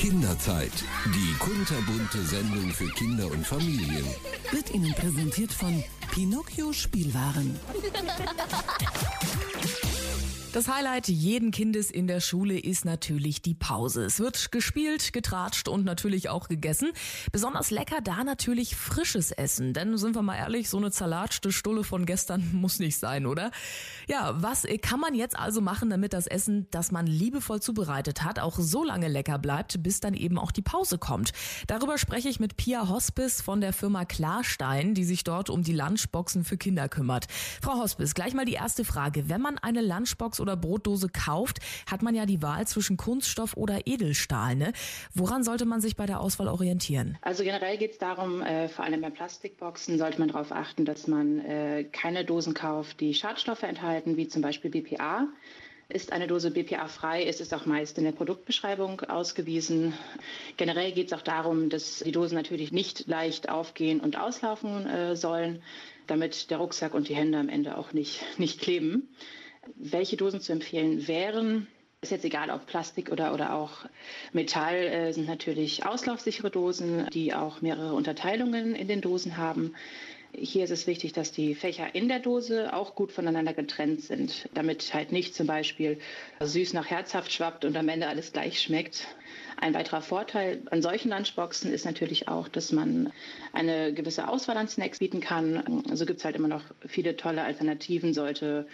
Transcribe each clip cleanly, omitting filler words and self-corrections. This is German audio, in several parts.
Kinderzeit, die kunterbunte Sendung für Kinder und Familien. Wird Ihnen präsentiert von Pinocchio Spielwaren. Das Highlight jeden Kindes in der Schule ist natürlich die Pause. Es wird gespielt, getratscht und natürlich auch gegessen. Besonders lecker da natürlich frisches Essen. Denn, sind wir mal ehrlich, so eine zerlatschte Stulle von gestern muss nicht sein, oder? Ja, was kann man jetzt also machen, damit das Essen, das man liebevoll zubereitet hat, auch so lange lecker bleibt, bis dann eben auch die Pause kommt? Darüber spreche ich mit Pia Hospis von der Firma Klarstein, die sich dort um die Lunchboxen für Kinder kümmert. Frau Hospis, gleich mal die erste Frage. Wenn man eine Lunchbox oder Brotdose kauft, hat man ja die Wahl zwischen Kunststoff oder Edelstahl, ne? Woran sollte man sich bei der Auswahl orientieren? Also generell geht es darum, vor allem bei Plastikboxen sollte man darauf achten, dass man keine Dosen kauft, die Schadstoffe enthalten, wie zum Beispiel BPA. Ist eine Dose BPA-frei, ist es auch meist in der Produktbeschreibung ausgewiesen. Generell geht es auch darum, dass die Dosen natürlich nicht leicht aufgehen und auslaufen sollen, damit der Rucksack und die Hände am Ende auch nicht kleben. Welche Dosen zu empfehlen wären, ist jetzt egal, ob Plastik oder auch Metall, sind natürlich auslaufsichere Dosen, die auch mehrere Unterteilungen in den Dosen haben. Hier ist es wichtig, dass die Fächer in der Dose auch gut voneinander getrennt sind, damit halt nicht zum Beispiel süß nach herzhaft schwappt und am Ende alles gleich schmeckt. Ein weiterer Vorteil an solchen Lunchboxen ist natürlich auch, dass man eine gewisse Auswahl an Snacks bieten kann. Also gibt es halt immer noch viele tolle Alternativen. Sollte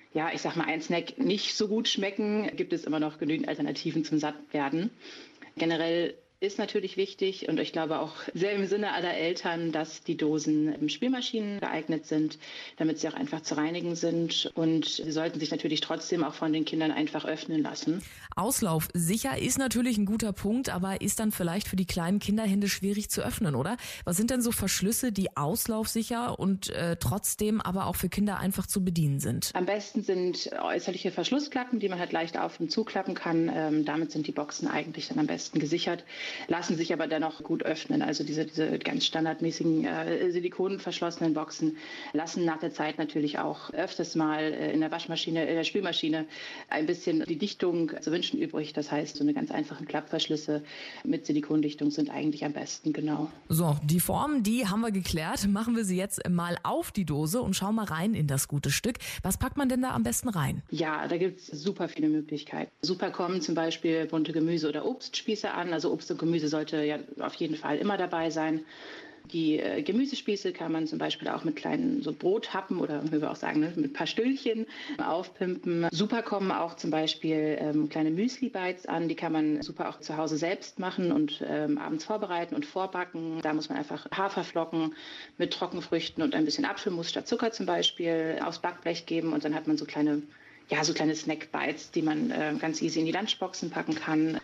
ein Snack nicht so gut schmecken, gibt es immer noch genügend Alternativen zum Sattwerden. Generell ist natürlich wichtig und ich glaube auch sehr im Sinne aller Eltern, dass die Dosen im Spülmaschinen geeignet sind, damit sie auch einfach zu reinigen sind, und sie sollten sich natürlich trotzdem auch von den Kindern einfach öffnen lassen. Auslaufsicher ist natürlich ein guter Punkt, aber ist dann vielleicht für die kleinen Kinderhände schwierig zu öffnen, oder? Was sind denn so Verschlüsse, die auslaufsicher und trotzdem aber auch für Kinder einfach zu bedienen sind? Am besten sind äußerliche Verschlussklappen, die man halt leicht auf- und zuklappen kann. Damit sind die Boxen eigentlich dann am besten gesichert, lassen sich aber dennoch gut öffnen. Also diese ganz standardmäßigen silikonverschlossenen Boxen lassen nach der Zeit natürlich auch öfters mal in der Spülmaschine ein bisschen die Dichtung zu wünschen übrig. Das heißt, so eine ganz einfachen Klappverschlüsse mit Silikondichtung sind eigentlich am besten, genau. So, die Form, die haben wir geklärt. Machen wir sie jetzt mal auf die Dose und schauen mal rein in das gute Stück. Was packt man denn da am besten rein? Ja, da gibt es super viele Möglichkeiten. Super kommen zum Beispiel bunte Gemüse- oder Obstspieße an. Also Obst und Gemüse sollte ja auf jeden Fall immer dabei sein. Die Gemüsespieße kann man zum Beispiel auch mit kleinen so Brothappen oder wie wir auch sagen, mit ein paar Stüllchen aufpimpen. Super kommen auch zum Beispiel kleine Müsli-Bites an. Die kann man super auch zu Hause selbst machen und abends vorbereiten und vorbacken. Da muss man einfach Haferflocken mit Trockenfrüchten und ein bisschen Apfelmus statt Zucker zum Beispiel aufs Backblech geben, und dann hat man so kleine Snack-Bites, die man ganz easy in die Lunchboxen packen kann.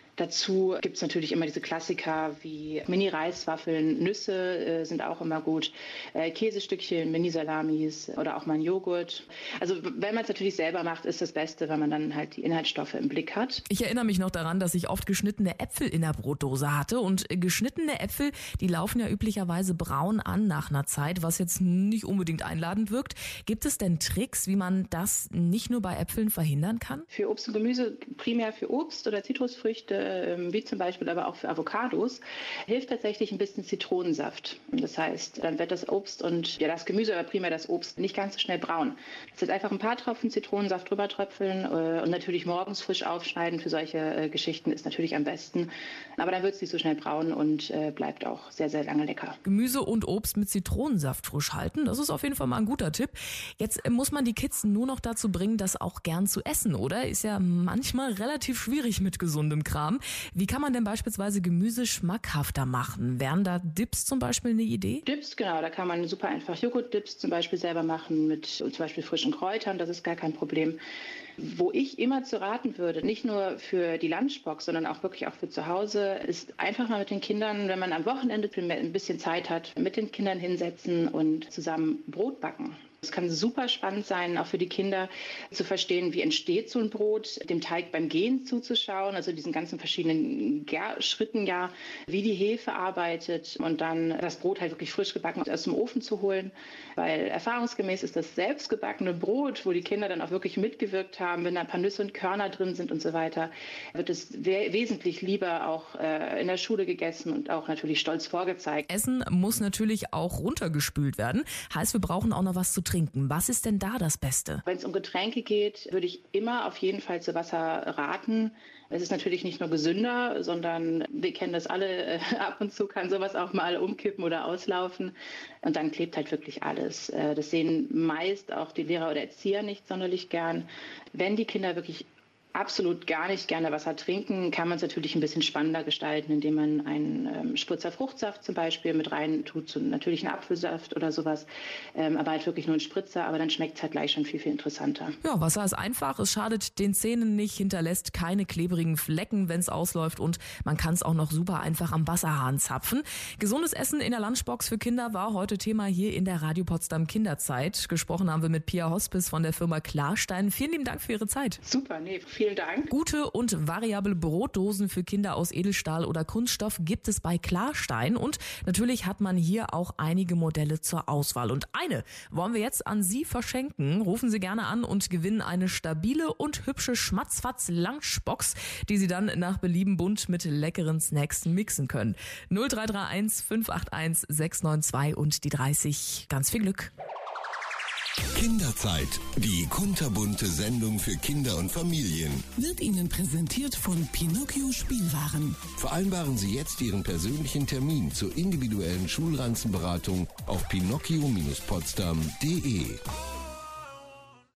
Dazu gibt es natürlich immer diese Klassiker wie Mini-Reiswaffeln, Nüsse sind auch immer gut, Käsestückchen, Mini-Salamis oder auch mal ein Joghurt. Also wenn man es natürlich selber macht, ist das Beste, wenn man dann halt die Inhaltsstoffe im Blick hat. Ich erinnere mich noch daran, dass ich oft geschnittene Äpfel in der Brotdose hatte, und geschnittene Äpfel, die laufen ja üblicherweise braun an nach einer Zeit, was jetzt nicht unbedingt einladend wirkt. Gibt es denn Tricks, wie man das nicht nur bei Äpfeln verhindern kann? Für Obst und Gemüse, primär für Obst oder Zitrusfrüchte, wie zum Beispiel aber auch für Avocados, hilft tatsächlich ein bisschen Zitronensaft. Das heißt, dann wird das Obst und das Gemüse, aber primär das Obst, nicht ganz so schnell braun. Das heißt, einfach ein paar Tropfen Zitronensaft drüber tröpfeln und natürlich morgens frisch aufschneiden für solche Geschichten ist natürlich am besten. Aber dann wird es nicht so schnell braun und bleibt auch sehr, sehr lange lecker. Gemüse und Obst mit Zitronensaft frisch halten, das ist auf jeden Fall mal ein guter Tipp. Jetzt muss man die Kids nur noch dazu bringen, das auch gern zu essen, oder? Ist ja manchmal relativ schwierig mit gesundem Kram. Wie kann man denn beispielsweise Gemüse schmackhafter machen? Wären da Dips zum Beispiel eine Idee? Dips, genau. Da kann man super einfach Joghurt-Dips zum Beispiel selber machen mit zum Beispiel frischen Kräutern. Das ist gar kein Problem. Wo ich immer zu raten würde, nicht nur für die Lunchbox, sondern auch wirklich auch für zu Hause, ist einfach mal mit den Kindern, wenn man am Wochenende ein bisschen Zeit hat, mit den Kindern hinsetzen und zusammen Brot backen. Es kann super spannend sein, auch für die Kinder zu verstehen, wie entsteht so ein Brot, dem Teig beim Gehen zuzuschauen, also diesen ganzen verschiedenen Schritten ja, wie die Hefe arbeitet und dann das Brot halt wirklich frisch gebacken aus dem Ofen zu holen, weil erfahrungsgemäß ist das selbstgebackene Brot, wo die Kinder dann auch wirklich mitgewirkt haben, wenn da ein paar Nüsse und Körner drin sind und so weiter, wird es wesentlich lieber auch in der Schule gegessen und auch natürlich stolz vorgezeigt. Essen muss natürlich auch runtergespült werden. Heißt, wir brauchen auch noch was zu trinken. Was ist denn da das Beste? Wenn es um Getränke geht, würde ich immer auf jeden Fall zu Wasser raten. Es ist natürlich nicht nur gesünder, sondern wir kennen das alle, ab und zu kann sowas auch mal umkippen oder auslaufen. Und dann klebt halt wirklich alles. Das sehen meist auch die Lehrer oder Erzieher nicht sonderlich gern. Wenn die Kinder wirklich absolut gar nicht gerne Wasser trinken, kann man es natürlich ein bisschen spannender gestalten, indem man einen Spritzer Fruchtsaft zum Beispiel mit rein tut, so natürlich einen Apfelsaft oder sowas, aber halt wirklich nur ein Spritzer, aber dann schmeckt es halt gleich schon viel, viel interessanter. Ja, Wasser ist einfach, es schadet den Zähnen nicht, hinterlässt keine klebrigen Flecken, wenn es ausläuft und man kann es auch noch super einfach am Wasserhahn zapfen. Gesundes Essen in der Lunchbox für Kinder war heute Thema hier in der Radio Potsdam Kinderzeit. Gesprochen haben wir mit Pia Hospis von der Firma Klarstein. Vielen lieben Dank für Ihre Zeit. Super, vielen Dank. Gute und variable Brotdosen für Kinder aus Edelstahl oder Kunststoff gibt es bei Klarstein und natürlich hat man hier auch einige Modelle zur Auswahl. Und eine wollen wir jetzt an Sie verschenken. Rufen Sie gerne an und gewinnen eine stabile und hübsche Schmatzfatz-Lunchbox, die Sie dann nach Belieben bunt mit leckeren Snacks mixen können. 0331 581 692 und die 30. Ganz viel Glück. Kinderzeit, die kunterbunte Sendung für Kinder und Familien. Wird Ihnen präsentiert von Pinocchio Spielwaren. Vereinbaren Sie jetzt Ihren persönlichen Termin zur individuellen Schulranzenberatung auf pinocchio-potsdam.de.